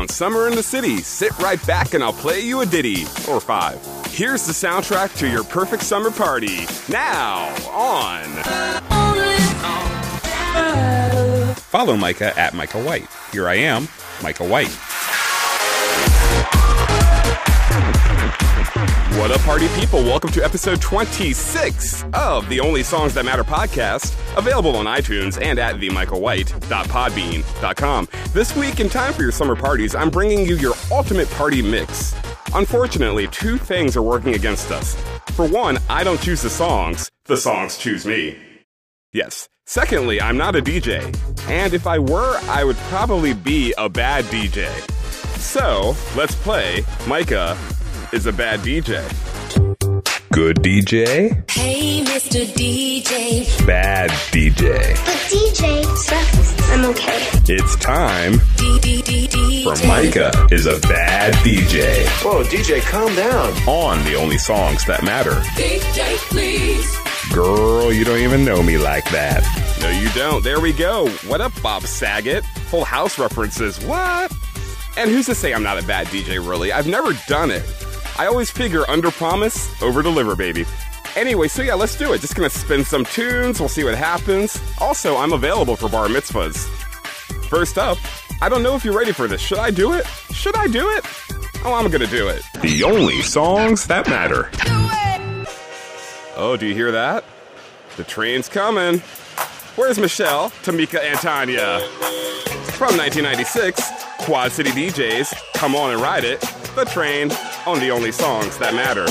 on Summer in the City. Sit right back and I'll play you a ditty or five. Here's the soundtrack to your perfect summer party. Now on. Follow Micah at Micah White. Here I am, Micah White. What up, party people? Welcome to episode 26 of the Only Songs That Matter podcast, available on iTunes and at themichaelwhite.podbean.com. This week, in time for your summer parties, I'm bringing you your ultimate party mix. Unfortunately, two things are working against us. For one, I don't choose the songs choose me. Yes. Secondly, I'm not a DJ. And if I were, I would probably be a bad DJ. So, let's play Micah is a bad DJ. Good DJ? Hey, Mr. DJ. Bad DJ. But DJ sucks. I'm okay. It's time for Micah is a bad DJ. Whoa, DJ, calm down. On the Only Songs That Matter. DJ, please. Girl, you don't even know me like that. No, you don't. There we go. What up, Bob Saget? Full House references. What? And who's to say I'm not a bad DJ, really? I've never done it. I always figure under promise, over deliver, baby. Anyway, so yeah, let's do it. Just gonna spin some tunes. We'll see what happens. Also, I'm available for bar mitzvahs. First up, I don't know if you're ready for this. Should I do it? Should I do it? Oh, I'm gonna do it. The Only Songs That Matter. Oh, do you hear that? The train's coming. Where's Michelle, Tamika, and Tanya? From 1996, Quad City DJs, come on and ride it. The train on the Only Songs That Matter.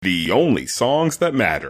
The only songs that matter.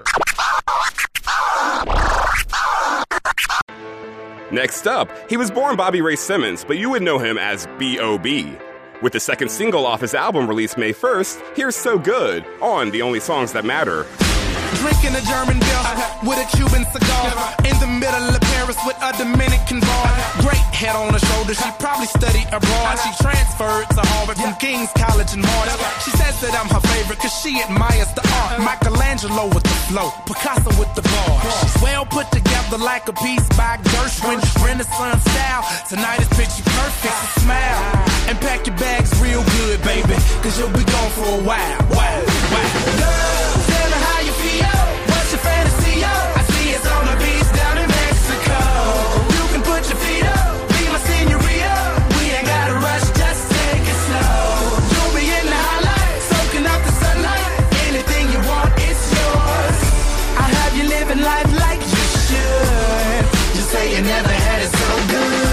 Next up, he was born Bobby Ray Simmons, but you would know him as B.O.B. With the second single off his album released May 1st, here's So Good on The Only Songs That Matter. Drinking a German beer with a Cuban cigar in the middle of Paris with a Dominican bar. Great head on her shoulder, she probably studied abroad. She transferred to Harvard from King's College in March. She says that I'm her favorite cause she admires the art. Michelangelo with the flow, Picasso with the bar. She's well put together like a piece by Gershwin, Renaissance style. Tonight is picture perfect, so smile and pack your bags real good, baby, cause you'll be gone for a while. Girl, tell me how you feel. What's your fantasy, yo? I see it's on the beach down in Mexico. You can put your feet up, be my señorita. We ain't gotta rush, just take it slow. You'll be in the highlight, soaking up the sunlight. Anything you want, it's yours. I have you living life like you should. Just say you never had it so good.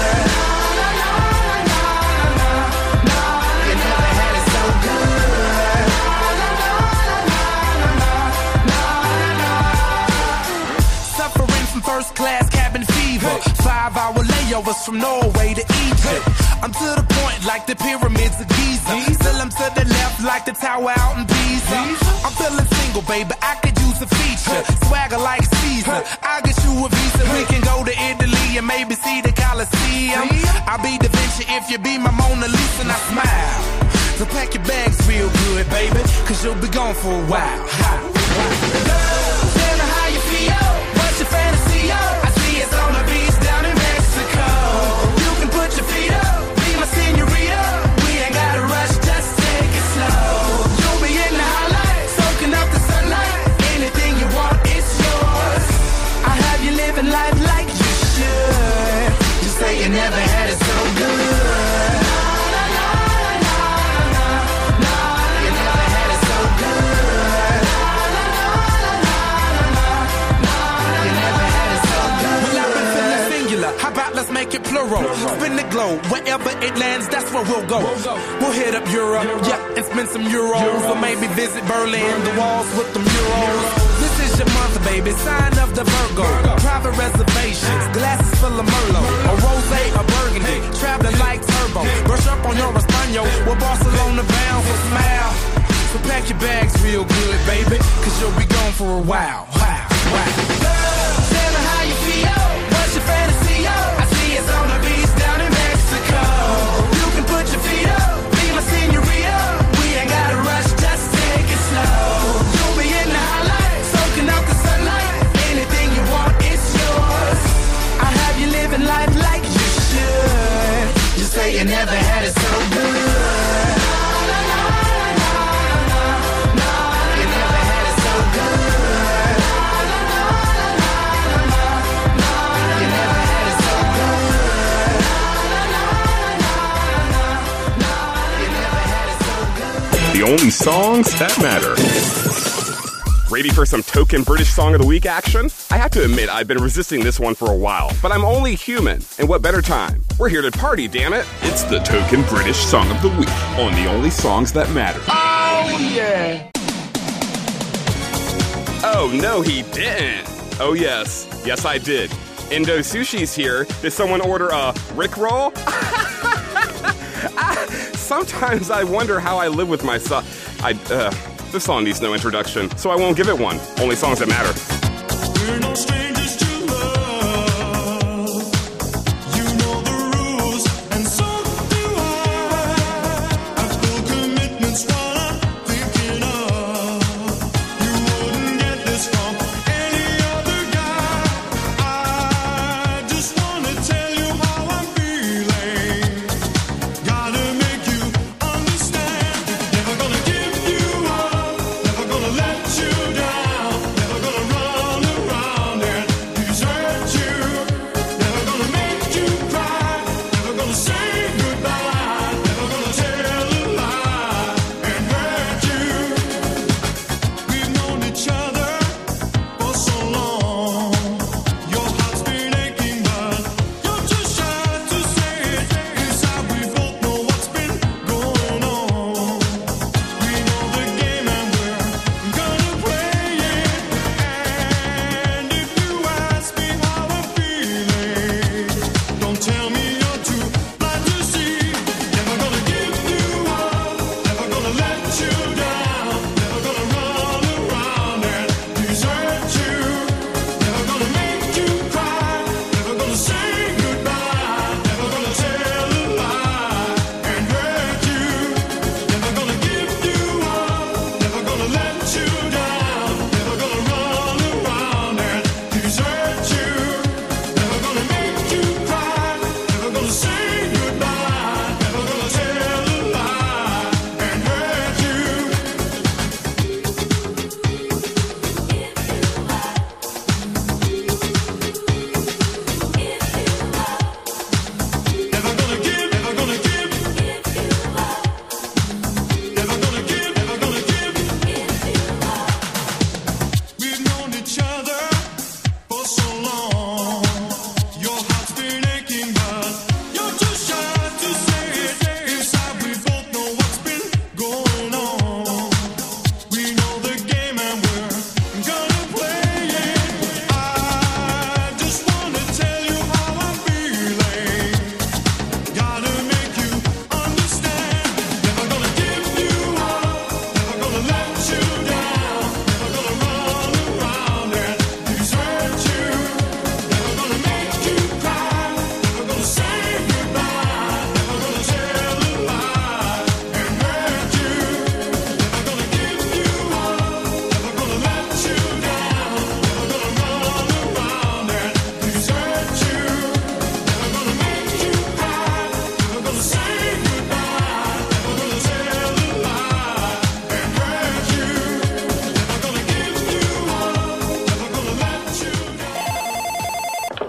First class cabin fever, 5-hour layovers from Norway to Egypt. I'm to the point like the pyramids of Giza. Still I'm to the left like the tower out in Pisa. I'm feeling single, baby, I could use a feature. Swagger like Caesar, I'll get you a visa. We can go to Italy and maybe see the Colosseum. I'll be Da Vinci if you be my Mona Lisa and I smile. So pack your bags real good, baby, cause you'll be gone for a while. Girl, tell me how you feel. What's your fantasy, yo? I see it's on the beach down in Mexico. You can put your feet up, be my señorita. We ain't gotta rush, just take it slow. You'll be in the highlight, soaking up the sunlight. Anything you want, it's yours. I have you living life like you should. You say you never had it so good. How about let's make it plural? Spin the globe, wherever it lands, that's where we'll go. We'll hit up Europe, yeah, and spend some euros. Or maybe visit Berlin, the walls with the murals. This is your month, baby, sign of the Virgo. Private reservations, glasses full of Merlot. A rosé, a burgundy, traveling like turbo. Brush up on your Espanol, we're Barcelona bound, so smile. So pack your bags real good, baby, cause you'll be gone for a while. Tell me how you feel. What's your fantasy, yo? I see it's on the beach down in Mexico. You can put your feet up, be my señorita. We ain't gotta rush, just take it slow. You'll be in the highlight, soaking up the sunlight. Anything you want, it's yours. I have you living life like you should. You say you never had it so good. You never had it so good. The only songs that matter. Ready for some token British Song of the Week action? I have to admit, I've been resisting this one for a while, but I'm only human, and what better time? We're here to party, damn it! It's the token British Song of the Week on The Only Songs That Matter. Oh, yeah! Oh, no, he didn't! Oh, yes. Yes, I did. Indo Sushi's here. Did someone order a Rickroll? Sometimes I wonder how I live with myself. This song needs no introduction, so I won't give it one. Only songs that matter. We're no strangers to love. You know the rules, and so do I. I feel commitment's what I'm thinking of. You wouldn't get this from any other guy. I just wanna tell you how I'm feeling. Gotta make you understand. Never gonna give you up. Never gonna let you down. Never gonna run around and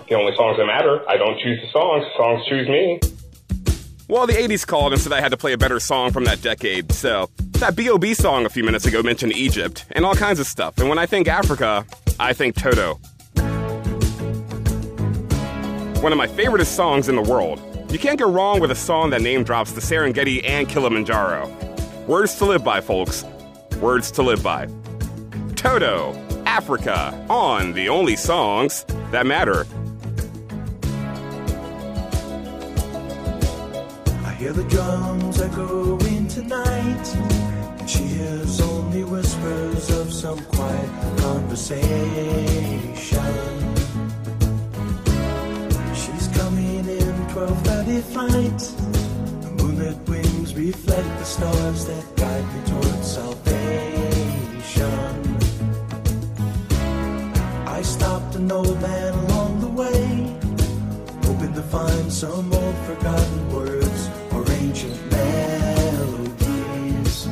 The only songs that matter. I don't choose the songs choose me. Well, the 80s called and said I had to play a better song from that decade, so that B.O.B. song a few minutes ago mentioned Egypt and all kinds of stuff, and when I think Africa, I think Toto. One of my favoriteest songs in the world. You can't go wrong with a song that name drops the Serengeti and Kilimanjaro. Words to live by, folks. Words to live by. Toto, Africa, on the only songs that matter. I hear the drums echoing tonight, and she hears only whispers of some quiet conversation. She's coming in 12:30 flight. The moonlit wings reflect the stars that guide me towards salvation. I stopped an old man along the way, hoping to find some old forgotten words or ancient melodies.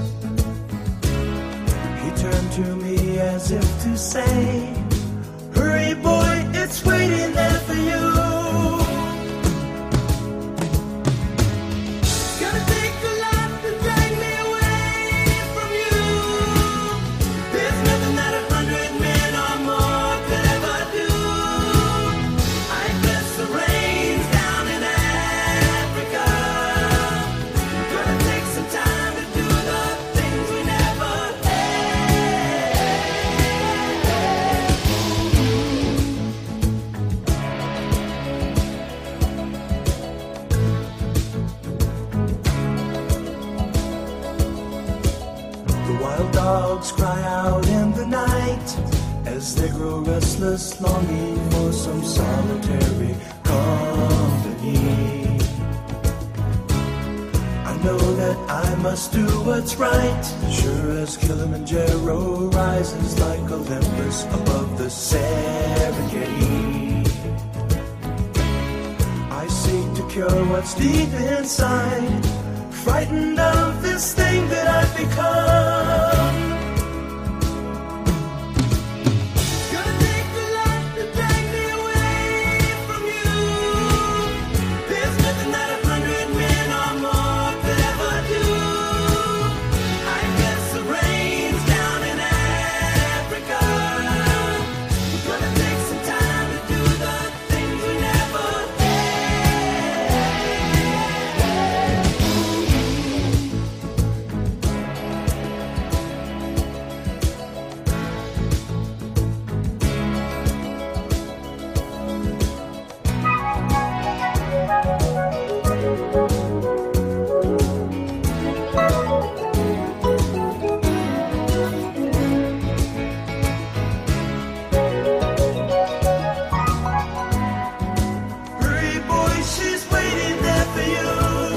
He turned to me as if to say, hurry boy, it's waiting there for you. It's gonna take a lot to drag me away from you. There's nothing that 100 men or more could ever do. I bless the rains down in Africa. Gonna take some time to do the things we never The wild dogs cry out in the night as they grow restless, longing for some solitary company. I know that I must do what's right, sure as Kilimanjaro rises like Olympus above the Serengeti. I seek to cure what's deep inside, frightened of this thing that I've become. It's gonna take a lot to drag me away from you. There's nothing that 100 men or more could ever do. I guess the rains down in Africa. We're gonna take some time to do the things we never hurry, boy, she's waiting there for you.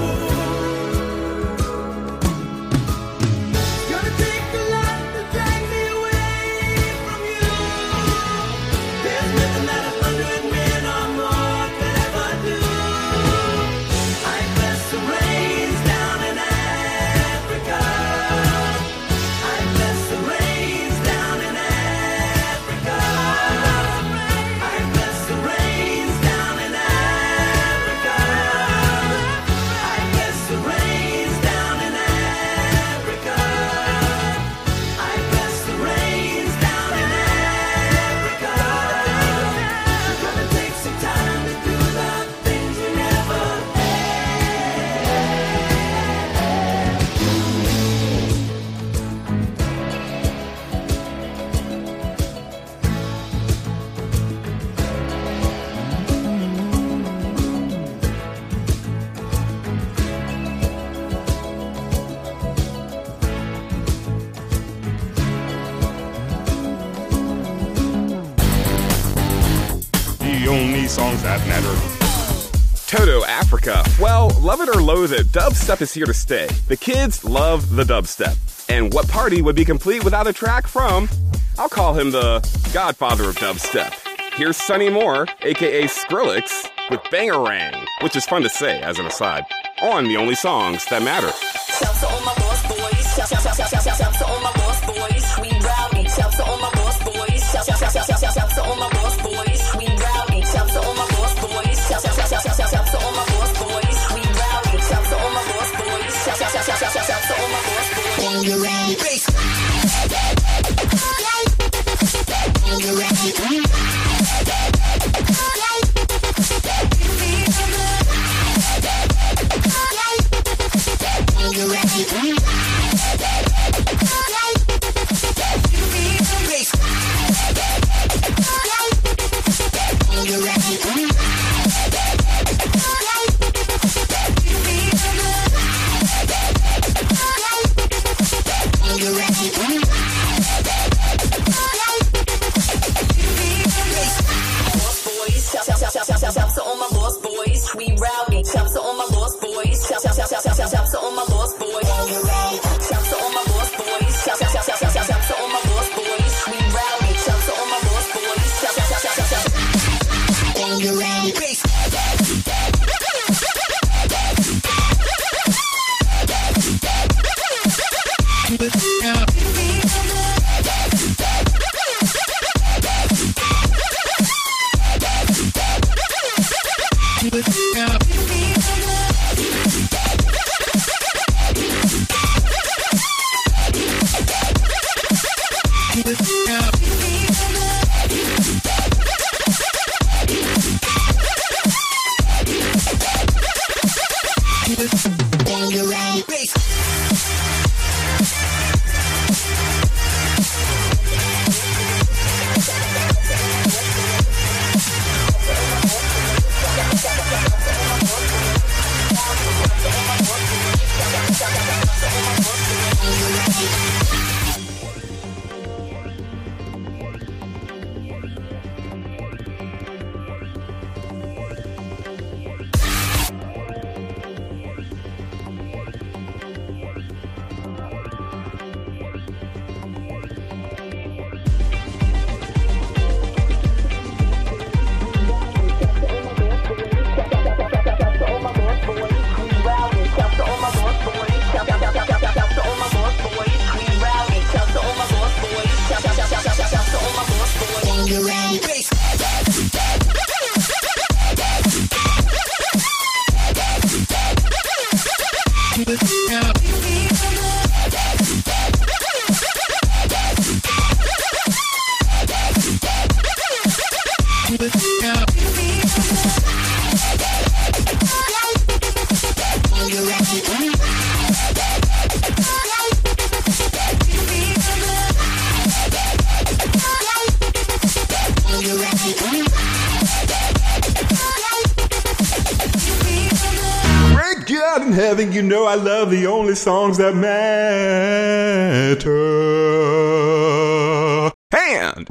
It's gonna take a lot to drag me away from you. There's nothing that 100 men or more could ever do. I bless the rains down in Africa. I bless the rains down in Africa. I bless the rains down in Africa. I bless the rains down in Africa. I bless the rains down in Africa. We're gonna take some time to do the things we never The only songs that matter. Toto, Africa. Well, love it or loathe it, dubstep is here to stay. The kids love the dubstep. And what party would be complete without a track from, I'll call him the godfather of dubstep. Here's Sonny Moore, aka Skrillex, with Bangarang, which is fun to say as an aside, on the only songs that matter. Shout to all my boss boys. Shout to all my boss boys. We rowdy. Shout to all my boss boys. Shout to all my boss boys. We rowdy. Shout to all my boss Lost boys, shout to all my lost boys. We rowdy, shout to all my lost boys. Shout to all my lost boys. Shout to all my lost boys. Shout to all my lost boys. We rowdy, shout to all my lost boys. Great God in heaven, you know I love the only songs that matter. Hand!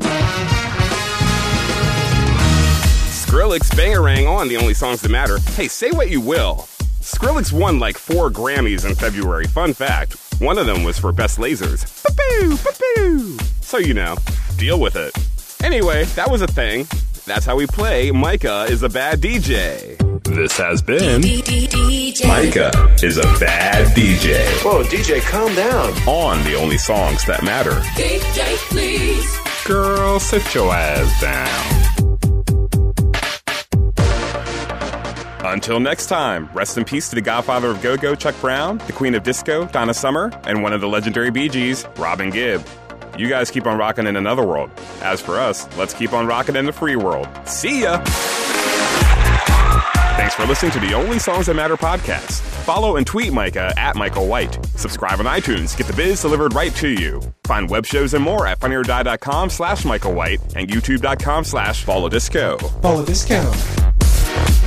Skrillex Bangarang on The Only Songs That Matter. Hey, say what you will. Skrillex won like 4 Grammys in February. Fun fact, one of them was for Best Lasers. Ba-boo, ba-boo. So you know, deal with it. Anyway, that was a thing. That's how we play Micah is a Bad DJ. This has been Micah is a Bad DJ. Whoa, DJ, calm down. On The Only Songs That Matter. DJ, please. Girl, sit your ass down. Until next time, rest in peace to the godfather of go-go, Chuck Brown, the queen of disco, Donna Summer, and one of the legendary Bee Gees, Robin Gibb. You guys keep on rocking in another world. As for us, let's keep on rocking in the free world. See ya! Thanks for listening to the Only Songs That Matter podcast. Follow and tweet Micah at Michael White. Subscribe on iTunes. Get the biz delivered right to you. Find web shows and more at funnyordie.com/Michael White and youtube.com/Follow Disco. Follow Disco.